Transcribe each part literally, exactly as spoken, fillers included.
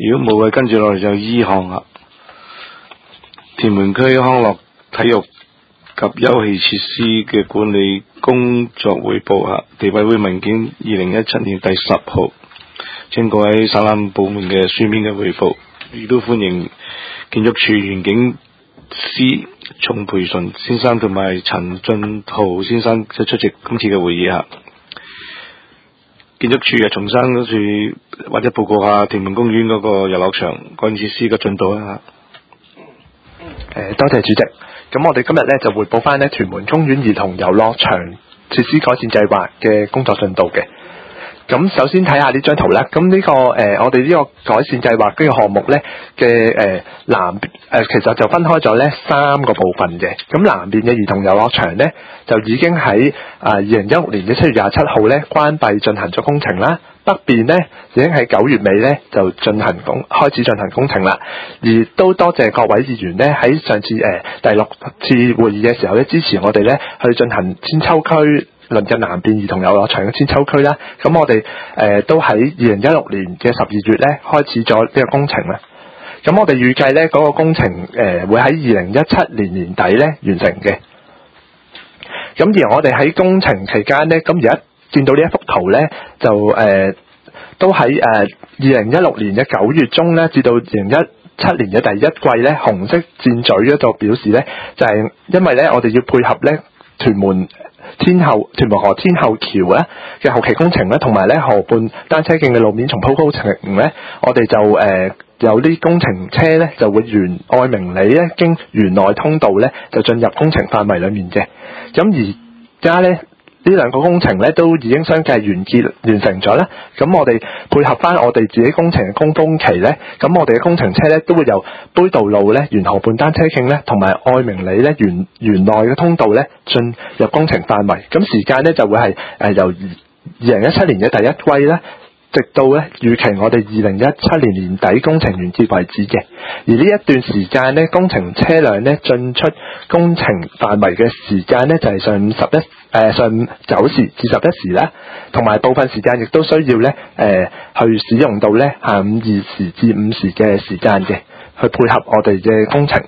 如果冇嘅，跟住落嚟就醫項啦。屯門區康樂體育及休憩設施嘅管理工作匯報下，地委會文件二零一七年第十號，請各位省覽部門嘅書面嘅匯報，亦都歡迎建築署園境師宋培順先生同埋陳俊豪先生出席今次嘅會議啊。建築署啊，重新嗰處或者報告下屯門公園嗰個遊樂場改建設施嘅進度啊。 誒，多謝主席。咁我哋今日咧就匯報翻咧屯門公園兒童遊樂場設施改善計劃嘅工作進度嘅。咁首先睇下呢張圖啦。咁呢、這個誒、呃，我哋呢個改善計劃呢個項目咧嘅誒南誒，其實就分開咗咧三個部分嘅。咁南邊嘅兒童遊樂場咧，就已經喺啊二零一六年嘅七月廿七號咧關閉進行咗工程啦。北邊咧已經喺九月尾咧就進行工開始進行工程啦。而都多謝各位議員咧喺上次誒、呃、第六次會議嘅時候咧支持我哋咧去進行千秋區鄰近南邊兒童遊樂場嘅千秋區啦。咁我哋誒、呃、都喺二零一六年嘅十二月咧開始咗呢個工程啦。咁我哋預計咧嗰、那個工程誒、呃、會喺二零一七年年底咧完成嘅。咁而我哋喺工程期間咧，咁而家見到呢一幅圖咧，就誒、呃、都喺誒二零一六年嘅九月中咧，至到二零一七年嘅第一季咧，紅色箭嘴嗰度表示咧，就係、是、因為咧我哋要配合咧屯門天后屯門河天后橋咧嘅後期工程咧，同埋咧河畔單車徑嘅路面重鋪工程咧，我哋就誒、呃、有啲工程車咧就會沿愛明里咧經園內通道咧就進入工程範圍裡面嘅。咁而家咧呢兩個工程咧都已經相繼完結完成咗啦。咁我哋配合翻我哋自己工程嘅高峰期咧，咁我哋嘅工程車咧都會由杯渡路咧沿河畔單車徑咧同埋愛明里咧園園內嘅通道咧進入工程範圍。咁時間咧就會係誒、呃、由二零一七年嘅第一季咧，直到咧預期我哋二零一七年年底工程完結為止嘅。而呢一段時間咧，工程車輛咧進出工程範圍嘅時間咧就係、是、上午十一誒上午九時至十一時啦，同埋部分時間亦都需要咧誒、呃、去使用到咧下午二時至五時嘅時間嘅，去配合我哋嘅工程。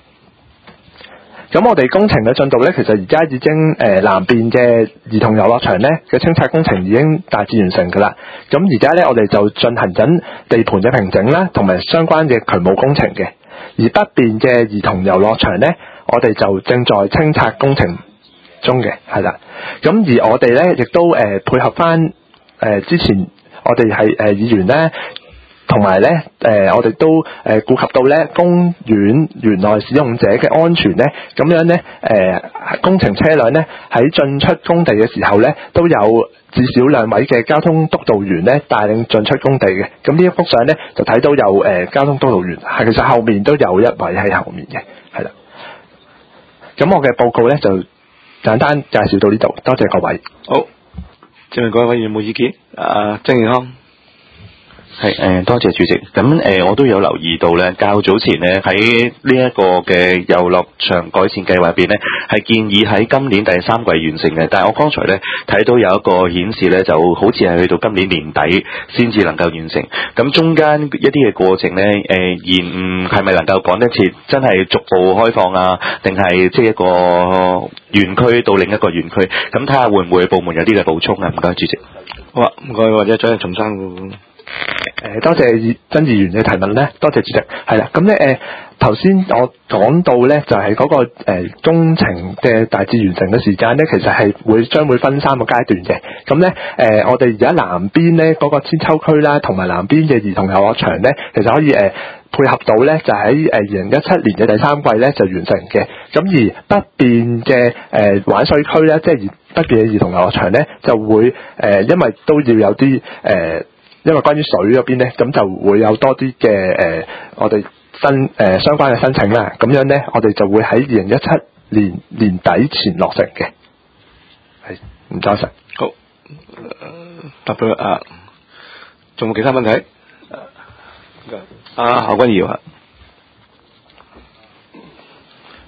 咁我哋工程嘅進度咧，其實而家已經誒、呃、南邊嘅兒童遊樂場咧嘅清拆工程已經大致完成㗎啦。咁而家咧我哋就進行緊地盤嘅平整啦，同埋相關嘅渠務工程嘅。而北邊嘅兒童遊樂場咧，我哋就正在清拆工程中嘅，係啦。咁而我哋咧亦都誒、呃、配合翻誒、呃、之前我哋係誒議員咧。同埋咧，誒、呃，我哋都誒、呃、顧及到咧公園園內使用者嘅安全咧，咁樣咧，誒、呃，工程車輛咧喺進出工地嘅時候咧，都有至少兩位嘅交通督導員咧帶領進出工地嘅。咁呢一幅相咧就睇到有誒、呃、交通督導員，係其實後面都有一位喺後面嘅，係啦。咁我嘅報告咧就簡單介紹到呢度，多謝各位。 好，請問各位有冇意見？啊，曾健康。 係誒，多謝主席。咁誒、呃，我都有留意到咧，較早前咧喺呢一個嘅遊樂場改善計劃入邊咧，係建議喺今年第三季完成嘅。但係我剛才咧睇到有一個顯示咧，就好似係去到今年年底先至能夠完成。咁中間一啲嘅過程咧，誒、呃、延誤係咪能夠趕得切？真係逐步開放啊，定係即係一個園區到另一個園區？咁睇下會唔會部門有啲嘅補充啊？唔該，主席。 好啊，唔該，或者再重申。 誒，多謝曾議員嘅提問咧，多謝主席。係啦，咁咧誒頭先我講到咧，就係、是、嗰、那個誒、呃、工程嘅大致完成嘅時間咧，其實係會將會分三個階段嘅。咁咧誒，我哋而家南邊咧嗰、那個千秋區啦，同埋南邊嘅兒童遊樂場咧，其實可以誒、呃、配合到咧，就喺誒二零一七年嘅第三季咧就完成嘅。咁而北邊嘅誒玩水區咧，即係北邊嘅兒童遊樂場咧，就會誒、呃、因為都要有啲誒。呃因為關於水嗰邊咧，咁就會有多啲嘅誒，我哋申誒、呃、相關嘅申請啦。咁樣咧，我哋就會喺二零一七年年底前落成嘅。係，唔該晒。 好，答到啊，仲有冇其他問題？啊，何君堯啊。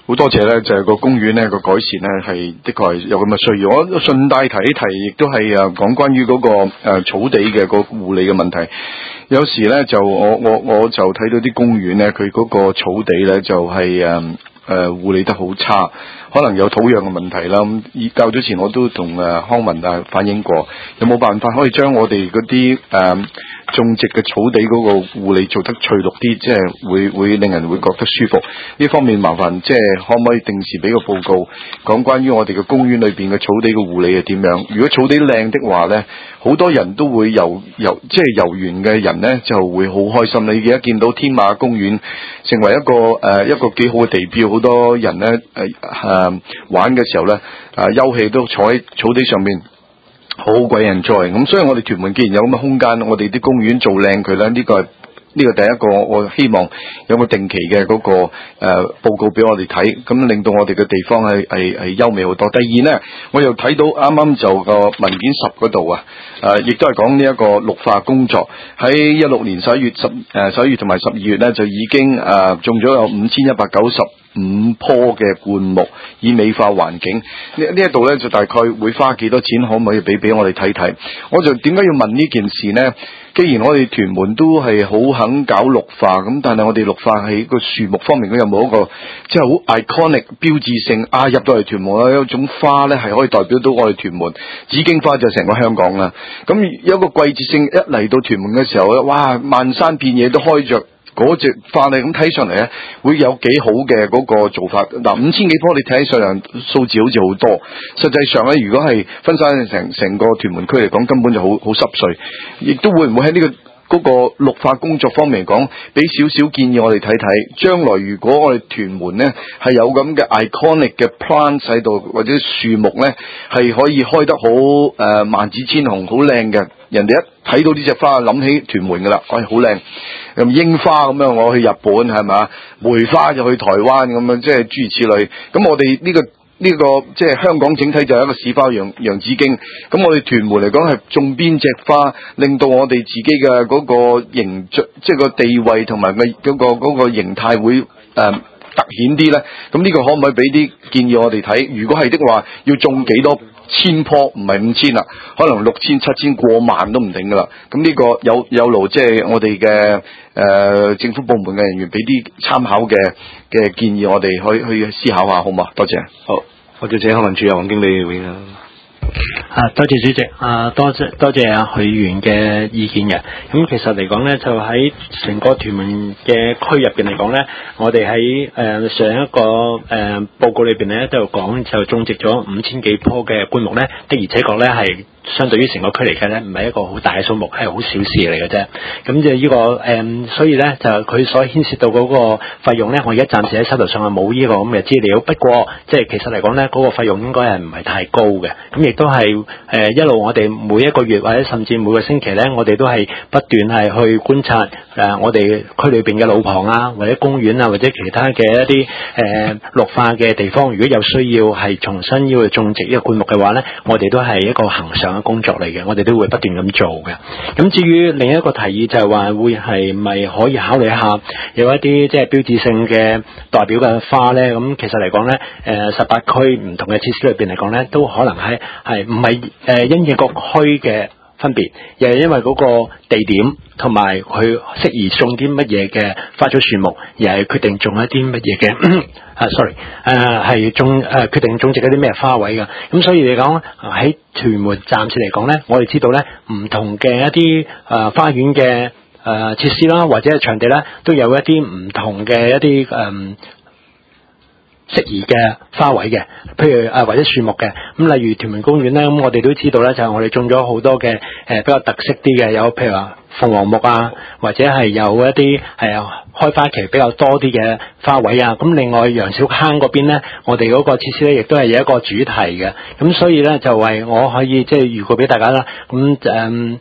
好多謝咧，就係、是、個公園咧個改善咧係的確係有咁嘅需要。我順帶提一提，亦都係誒講關於嗰、那個誒、呃、草地嘅個護理嘅問題。有時咧就我我我就睇到啲公園咧，佢嗰個草地咧就係誒誒護理得好差，可能有土壤嘅問題啦。咁以較早前我都同誒康文啊反映過，有冇辦法可以將我哋嗰啲誒種植嘅草地嗰個護理做得翠綠啲，即係會會令人會覺得舒服。呢方面麻煩即係可唔可以定時俾個報告，講關於我哋嘅公園裏邊嘅草地嘅護理係點樣？如果草地靚的話呢，好多人都會遊遊，即係遊園嘅人呢就會好開心。你而家見到天馬公園成為一個誒、呃、一個幾好嘅地標，好多人呢誒誒、呃、玩嘅時候呢，啊、呃、休憩都坐喺草地上面。好鬼人在，咁所以我哋屯門既然有咁嘅空間，我哋啲公園做靚佢咧，呢、這個係呢、這個第一個，我希望有個定期嘅嗰、那個誒、呃、報告俾我哋睇，咁令到我哋嘅地方係係係優美好多。第二呢，我又睇到啱啱就個文件十嗰度啊，誒、呃、亦都係講呢一個綠化工作，喺一六年十一月十誒十一月同埋十二月呢，就已經誒、呃、種咗有五千一百九十五棵嘅灌木，以美化環境。呢呢一度咧就大概會花幾多錢，可唔可以俾俾我哋睇睇？我就點解要問呢件事呢？既然我哋屯門都係好肯搞綠化，咁但係我哋綠化喺個樹木方面，佢有冇一個即係好 iconic 標誌性啊？入到嚟屯門有一種花咧，係可以代表到我哋屯門紫荊花就成個香港啦。咁有一個季節性，一嚟到屯門嘅時候咧，哇，漫山遍野都開着。嗰隻花咧，咁睇上嚟咧，會有幾好嘅嗰個做法。嗱，五千幾棵，你睇上嚟數字好似好多，實際上咧，如果係分散成成個屯門區嚟講，根本就好好濕碎。亦都會唔會喺呢個嗰個綠化工作方面講，俾少少建議我哋睇睇，將來如果我哋屯門咧係有咁嘅 iconic 嘅 plant 喺度，或者樹木咧係可以開得好誒、呃、萬紫千紅，好靚嘅。人哋一睇到呢隻花，諗起屯門噶啦，哎，好靚。咁櫻花咁樣，我去日本係咪？梅花就去台灣咁樣，即係諸如此類。咁我哋呢個呢個即係香港整體就係一個市花洋洋紫荊。咁我哋屯門嚟講係種邊隻花，令到我哋自己嘅嗰個形象，即係個地位同埋嘅嗰個嗰個形態會誒、呃、突顯啲咧。咁呢個可唔可以俾啲建議我哋睇？如果係的話，要種幾多？千棵唔係五千啦，可能六千、七千、過萬都唔定噶啦。咁呢個有有勞即係我哋嘅誒政府部門嘅人員俾啲參考嘅嘅建議，我哋可以去思考下，好嘛？多謝。 好，我哋請康文署有黃經理回應啊。 啊，多謝主席，啊多謝多謝啊許員嘅意見嘅。咁其實嚟講咧，就喺成個屯門嘅區入邊嚟講咧，我哋喺誒上一個誒、呃、報告裏邊咧都有講，就種植咗五千幾棵嘅灌木咧，的而且確咧係相對於成個區嚟嘅咧，唔係一個好大嘅數目，係好小事嚟嘅啫。咁就呢個誒、呃，所以咧就佢所牽涉到嗰個費用咧，我而家暫時喺手頭上係冇呢個咁嘅資料。不過即係其實嚟講咧，嗰、那個費用應該係唔係太高嘅。咁亦都係誒、呃、一路我哋每一個月或者甚至每個星期咧，我哋都係不斷係去觀察誒、呃、我哋區裏邊嘅路旁啊，或者公園啊，或者其他嘅一啲誒、呃、綠化嘅地方，如果有需要係重新要去種植呢個灌木嘅話咧，我哋都係一個恆常嘅工作嚟嘅，我哋都會不斷咁做嘅。咁至於另一個提議就係話會係咪可以考慮一下有一啲即係標誌性嘅代表嘅花咧？咁其實嚟講咧，誒十八區唔同嘅設施裏邊嚟講咧，都可能係係唔係誒因應各區嘅分別，又係因為嗰個地點同埋佢適宜種啲乜嘢嘅花草樹木，而係決定種一啲乜嘢嘅啊 sorry 誒係種誒決定種植一啲咩花位㗎。咁所以嚟講喺屯門暫時嚟講咧，我哋知道咧唔同嘅一啲誒、呃、花園嘅誒設施啦，或者係場地咧，都有一啲唔同嘅一啲誒。呃適宜嘅花位嘅，譬如誒或者樹木嘅，咁例如屯門公園咧，咁我哋都知道咧，就係我哋種咗好多嘅誒比較特色啲嘅，有譬如話鳳凰木啊，或者係有一啲係開花期比較多啲嘅花位啊。咁另外楊小坑嗰邊咧，我哋嗰個設施咧，亦都係有一個主題嘅，咁所以咧就係我可以即係預告俾大家啦。咁誒。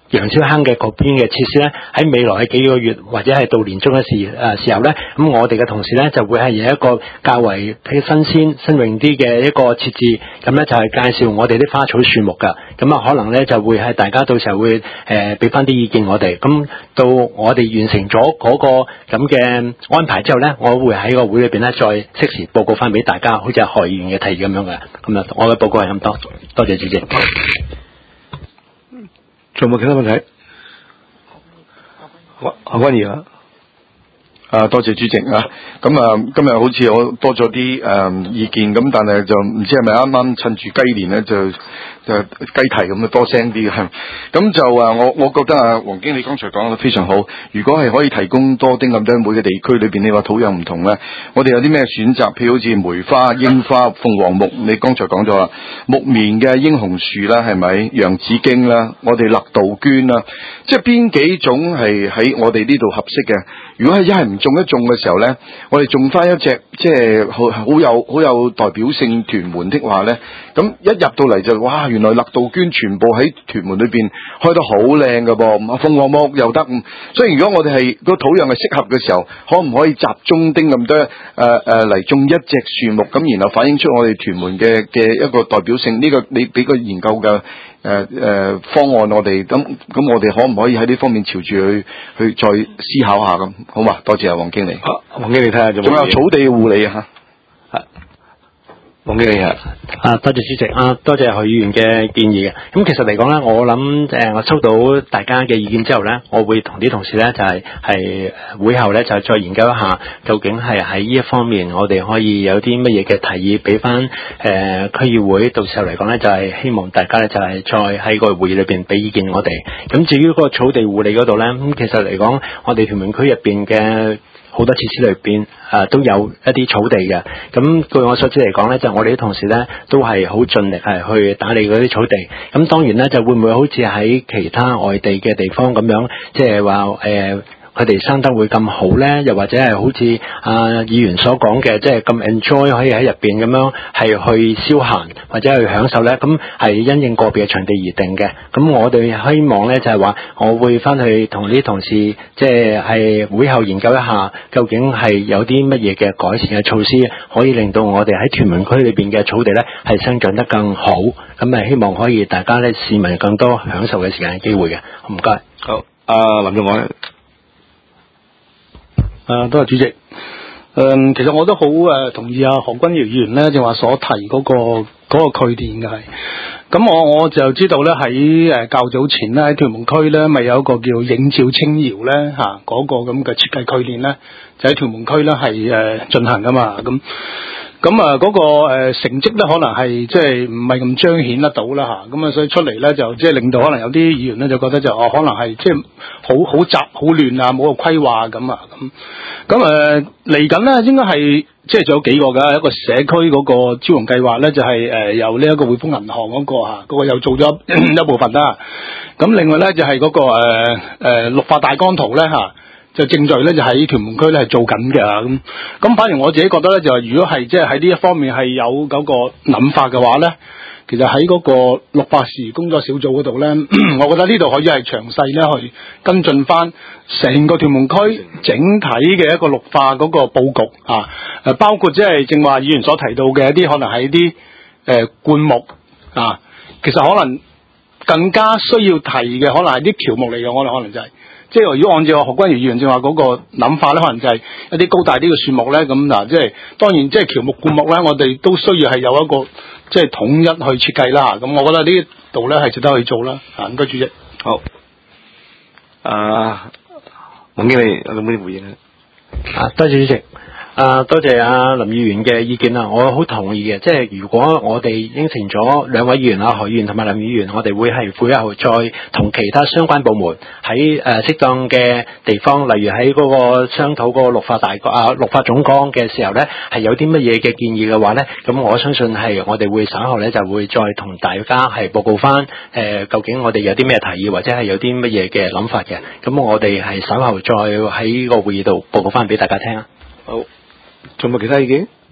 楊超坑嘅嗰邊嘅設施咧，喺未來嘅幾個月或者係到年中嘅時誒、呃、時候咧，咁我哋嘅同事咧就會係有一個較為新鮮新穎啲嘅一個設置，咁咧就係介紹我哋啲花草樹木㗎，咁啊可能咧就會係大家到時候會誒俾翻啲意見我哋，咁到我哋完成咗嗰個咁嘅安排之後咧，我會喺個會裏邊咧再適時報告翻俾大家，好似係何議員嘅提議咁樣嘅，咁啊我嘅報告係咁多，多謝主席。 仲有冇其他問題？何君堯啊， 啊，多謝主席啊！咁啊，今日好似我多咗啲誒意見，咁但係就唔知係咪啱啱趁住雞年咧，就就雞啼咁啊多聲啲嘅。咁就啊，我我覺得啊，黃經理剛才講得非常好。如果係可以提供多啲咁多每個地區裏邊，你話土壤唔同咧，我哋有啲咩選擇？譬如好似梅花、櫻花、鳳凰木，你剛才講咗啦，木棉嘅英雄樹啦，係咪？洋紫荊啦，我哋勒杜鵑啦，即係邊幾種係喺我哋呢度合適嘅？如果係一係唔種一種嘅時候咧，我哋種翻一隻即係好好有好有代表性屯門的話咧，咁一入到嚟就哇，原來勒杜鵑全部喺屯門裏邊開得好靚㗎噃，鳳凰木又得。所以如果我哋係個土壤係適合嘅時候，可唔可以集中丁咁多誒誒嚟種一隻樹木，咁然後反映出我哋屯門嘅嘅一個代表性？呢、這個你俾個研究嘅。誒、呃、誒、呃、方案我哋咁咁我哋可唔可以喺呢方面朝住去去再思考下咁，好嘛？多謝啊，黃經理。 啊，黃經理睇下仲有草地嘅護理啊嚇。 黃經理啊， 啊多謝主席啊，多謝許議員嘅建議嘅。咁其實嚟講咧，我諗誒、呃，我收到大家嘅意見之後咧，我會同啲同事咧就係、是、係會後咧就再研究一下，究竟係喺呢一方面我哋可以有啲乜嘢嘅提議俾翻誒區議會。到時候嚟講咧，就係、是、希望大家咧就係、是、再喺個會議裏邊俾意見我哋。咁至於嗰個草地護理嗰度咧，咁其實嚟講，我哋屯門區入邊嘅好多設施裏邊誒、呃、都有一啲草地嘅，咁據我所知嚟講咧，就我哋啲同事咧都係好盡力係去打理嗰啲草地。咁當然咧，就會唔會好似喺其他外地嘅地方咁樣，即係話誒佢哋生得會咁好咧？又或者係好似啊議員所講嘅，即係咁 enjoy 可以喺入邊咁樣係去消閒或者去享受咧？咁係因應個別嘅場地而定嘅。咁我哋希望咧就係話，我會翻去同啲同事即係係會後研究一下，究竟係有啲乜嘢嘅改善嘅措施，可以令到我哋喺屯門區裏邊嘅草地咧係生長得更好。咁誒希望可以大家咧市民更多享受嘅時間嘅機會嘅。唔該。 好，阿林仲海。 誒，多謝主席。誒、嗯，其實我都好誒同意阿何君堯議員咧，就話所提嗰、那個嗰、那個概念嘅係。咁我我就知道咧喺誒較早前咧喺屯門區咧，咪有一個叫映照清瑤咧嚇嗰個咁嘅設計概念咧，就喺屯門區咧係誒進行噶嘛咁。咁啊，嗰個誒成績咧，可能係即係唔係咁彰顯得到啦嚇，咁啊，所以出嚟咧就即係令到可能有啲議員咧就覺得就哦，可能係即係好好雜好亂啊，冇個規劃咁啊咁。咁誒嚟緊咧，應該係即係仲有幾個㗎，一個社區嗰個招融計劃咧，就係誒由呢一個匯豐銀行嗰個嚇，嗰個又做咗一部分啦。咁另外咧就係嗰個誒誒綠化大綱圖咧嚇。就正在咧就喺屯門區咧係做緊嘅咁，咁反而我自己覺得咧就係如果係即係喺呢一方面係有嗰個諗法嘅話咧，其實喺嗰個綠化事宜工作小組嗰度咧，我覺得呢度可以係詳細咧去跟進翻成個屯門區整體嘅一個綠化嗰個佈局啊，誒包括即係正話議員所提到嘅一啲可能係啲誒灌木啊，其實可能更加需要提嘅可能係啲喬木嚟嘅，我哋可能就係、是。即係如果按照何君堯議員正話嗰個諗法咧，可能就係一啲高大啲嘅樹木咧，咁嗱，即係當然即係喬木灌木咧，我哋都需要係有一個即係統一去設計啦。咁我覺得呢度咧係值得去做啦。啊，唔該主席。 好。啊，黃經理有冇啲回應咧？ 啊，多謝主席。啊，多謝阿林議員嘅意見啦，我好同意嘅。即係如果我哋應承咗兩位議員啊，何議員同埋林議員，我哋會係會後再同其他相關部門喺誒適當嘅地方，例如喺嗰個商討嗰個綠化大啊綠化總綱嘅時候咧，係有啲乜嘢嘅建議嘅話咧，咁我相信係我哋會稍後咧就會再同大家係報告翻誒、呃、究竟我哋有啲咩提議或者係有啲乜嘢嘅諗法嘅。咁我哋係稍後再喺個會議度報告翻俾大家聽啊。 好。仲有冇其他意見？